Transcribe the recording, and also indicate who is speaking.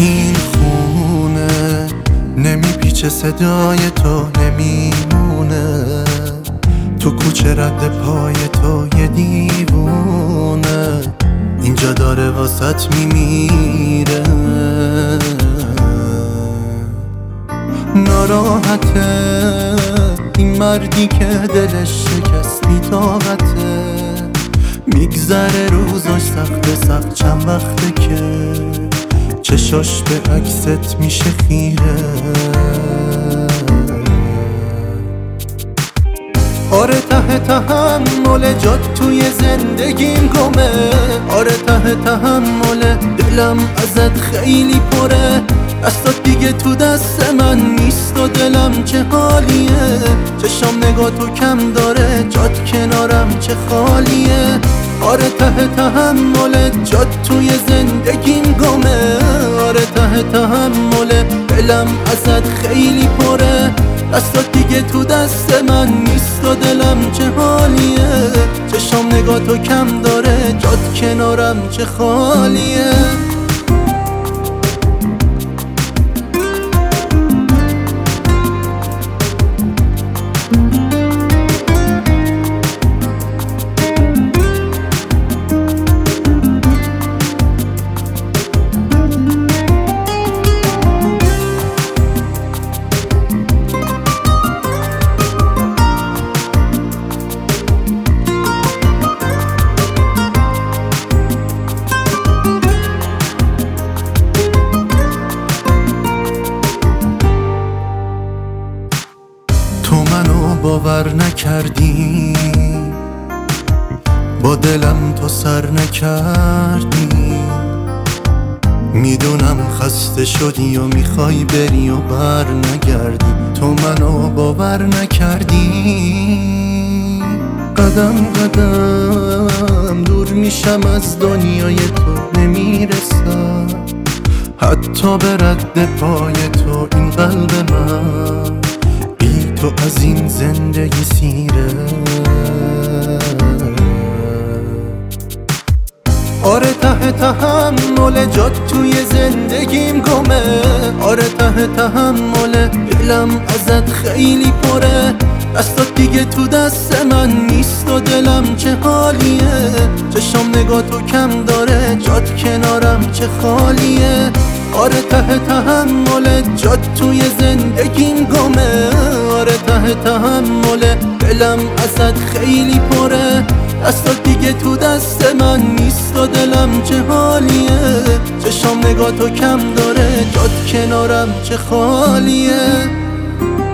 Speaker 1: این خونه نمیپیچه صدای تو نمیمونه، تو کوچه رد پای تو یه دیوونه اینجا داره واسط میمیره. ناراحته این مردی که دلش شکست بی‌طاقته، میگذره روزاش سخت چند وقته که چشاش به عکست میشه خیره. آره ته تحمل جات توی زندگیم گمه، آره ته تحمل دلم ازت خیلی پره، دستات دیگه تو دست من نیست و دلم چه حالیه، چشام نگاه تو کم داره جات کنارم چه خالیه. آره ته تحمل جات توی زندگیم گمه، آره ته تحمل دلم ازت خیلی پره، دستات دیگه تو دست من نیست و دلم چه حالیه، چشام نگاه تو کم داره جات کنارم چه خالیه. تو منو باور نکردی، با دلم تو سر نکردی، میدونم خسته شدی و میخوای بری و بر نگردی، تو منو باور نکردی. قدم قدم دور میشم از دنیای تو نمیرسم، حتی به رد پای تو این قلب من تو از این زندگی سیره. آره ته تحمل جات توی زندگیم گمه، آره ته تحمل دلم ازت خیلی پره، دستات دیگه تو دست من نیست و دلم چه حالیه، چشام نگاه تو کم داره جات کنارم چه خالیه. آره ته تحمل جات توی زندگیم گمه، آره ته تحمل دلم ازت خیلی پره، دستات دیگه تو دست من نیست و دلم چه حالیه، چشام نگاه تو کم داره جات کنارم چه خالیه.